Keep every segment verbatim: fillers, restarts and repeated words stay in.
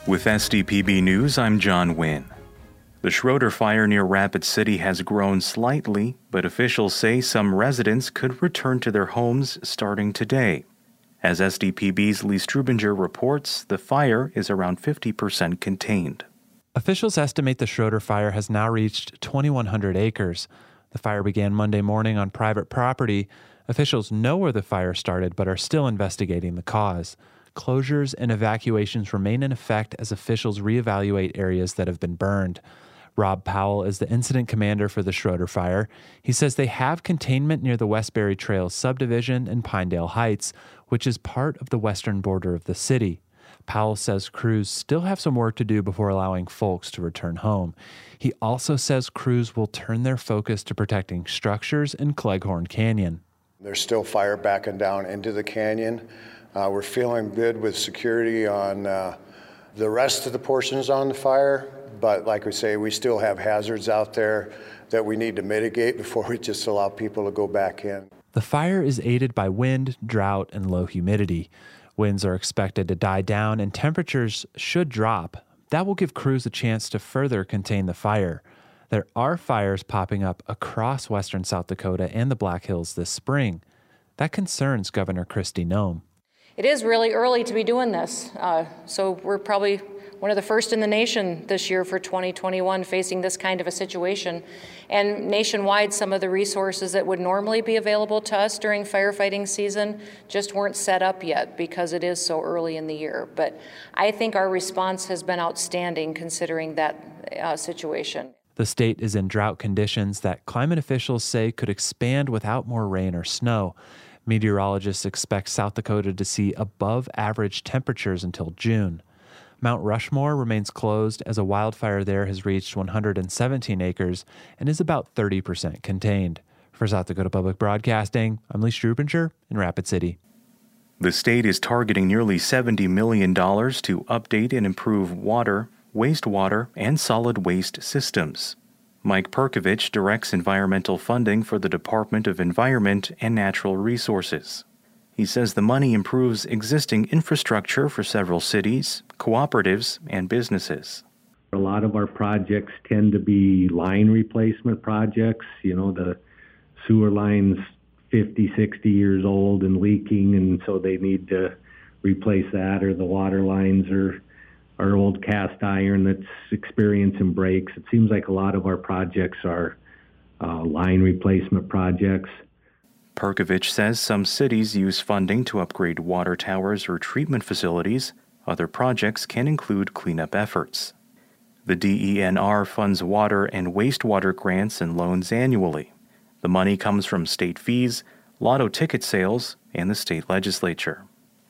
With S D P B News, I'm John Wynn. The Schroeder fire near Rapid City has grown slightly, but officials say some residents could return to their homes starting today. As S D P B's Lee Strubinger reports, the fire is around fifty percent contained. Officials estimate the Schroeder fire has now reached twenty-one hundred acres. The fire began Monday morning on private property. Officials know where the fire started but are still investigating the cause. Closures and evacuations remain in effect as officials reevaluate areas that have been burned. Rob Powell is the incident commander for the Schroeder fire. He says they have containment near the Westbury Trails subdivision in Pinedale Heights, which is part of the western border of the city. Powell says crews still have some work to do before allowing folks to return home. He also says crews will turn their focus to protecting structures in Cleghorn Canyon. There's still fire backing down into the canyon. Uh, we're feeling good with security on uh, the rest of the portions on the fire, but like we say, we still have hazards out there that we need to mitigate before we just allow people to go back in. The fire is aided by wind, drought, and low humidity. Winds are expected to die down and temperatures should drop. That will give crews a chance to further contain the fire. There are fires popping up across western South Dakota and the Black Hills this spring. That concerns Governor Kristi Noem. It is really early to be doing this, uh, so we're probably one of the first in the nation this year for twenty twenty-one facing this kind of a situation. And nationwide, some of the resources that would normally be available to us during firefighting season just weren't set up yet because it is so early in the year. But I think our response has been outstanding considering that uh, situation. The state is in drought conditions that climate officials say could expand without more rain or snow. Meteorologists expect South Dakota to see above average temperatures until June. Mount Rushmore remains closed as a wildfire there has reached one hundred seventeen acres and is about thirty percent contained. For South Dakota Public Broadcasting, I'm Lee Strubinger in Rapid City. The state is targeting nearly seventy million dollars to update and improve water, wastewater, and solid waste systems. Mike Perkovich directs environmental funding for the Department of Environment and Natural Resources. He says the money improves existing infrastructure for several cities, cooperatives, and businesses. A lot of our projects tend to be line replacement projects. You know, the sewer line's fifty, sixty years old and leaking, and so they need to replace that, or the water lines are our old cast iron that's experiencing breaks. It seems like a lot of our projects are uh, line replacement projects. Perkovich says some cities use funding to upgrade water towers or treatment facilities. Other projects can include cleanup efforts. The D E N R funds water and wastewater grants and loans annually. The money comes from state fees, lotto ticket sales, and the state legislature.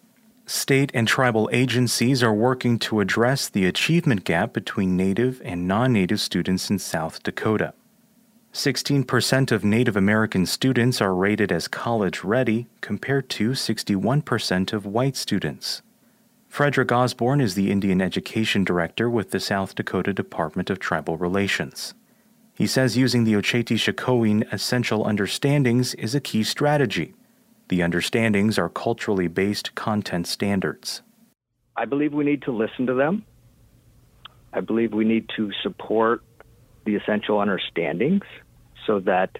State and tribal agencies are working to address the achievement gap between Native and non-Native students in South Dakota. sixteen percent of Native American students are rated as college-ready, compared to sixty-one percent of white students. Frederick Osborne is the Indian Education Director with the South Dakota Department of Tribal Relations. He says using the Oceti-Sakowin Essential Understandings is a key strategy. The understandings are culturally based content standards. I believe we need to listen to them. I believe we need to support the essential understandings so that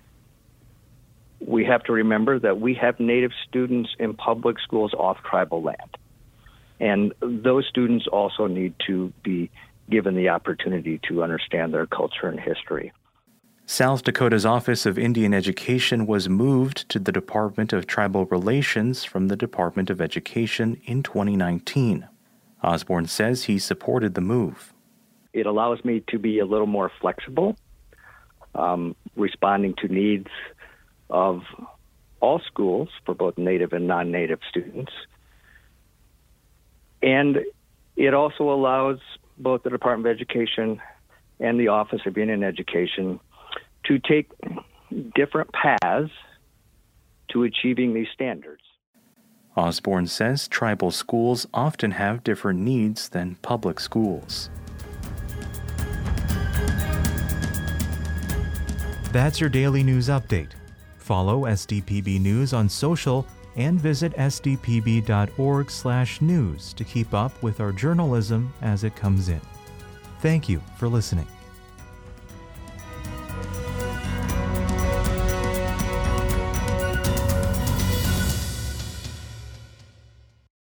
we have to remember that we have Native students in public schools off tribal land. And those students also need to be given the opportunity to understand their culture and history. South Dakota's Office of Indian Education was moved to the Department of Tribal Relations from the Department of Education in twenty nineteen. Osborne says he supported the move. It allows me to be a little more flexible, um, responding to needs of all schools for both Native and non-Native students. And it also allows both the Department of Education and the Office of Indian Education to take different paths to achieving these standards. Osborne says tribal schools often have different needs than public schools. That's your daily news update. Follow S D P B News on social and visit s d p b dot org slash news to keep up with our journalism as it comes in. Thank you for listening.